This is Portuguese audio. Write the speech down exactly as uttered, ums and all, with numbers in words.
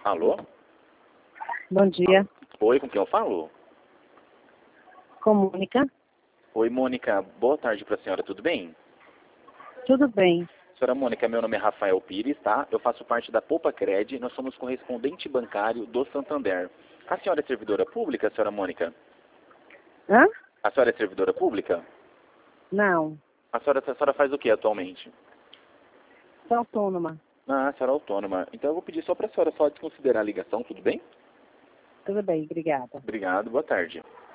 Alô? Bom dia. Oi, com quem eu falo? Com Mônica. Oi, Mônica. Boa tarde para a senhora, tudo bem? Tudo bem. Senhora Mônica, meu nome é Rafael Pires, tá? Eu faço parte da Poupa Cred, nós somos correspondente bancário do Santander. A senhora é servidora pública, senhora Mônica? Hã? A senhora é servidora pública? Não. A senhora, a senhora faz o que atualmente? Sou autônoma. Ah, a senhora é autônoma. Então eu vou pedir só para a senhora só desconsiderar a ligação, tudo bem? Tudo bem, obrigada. Obrigado, boa tarde.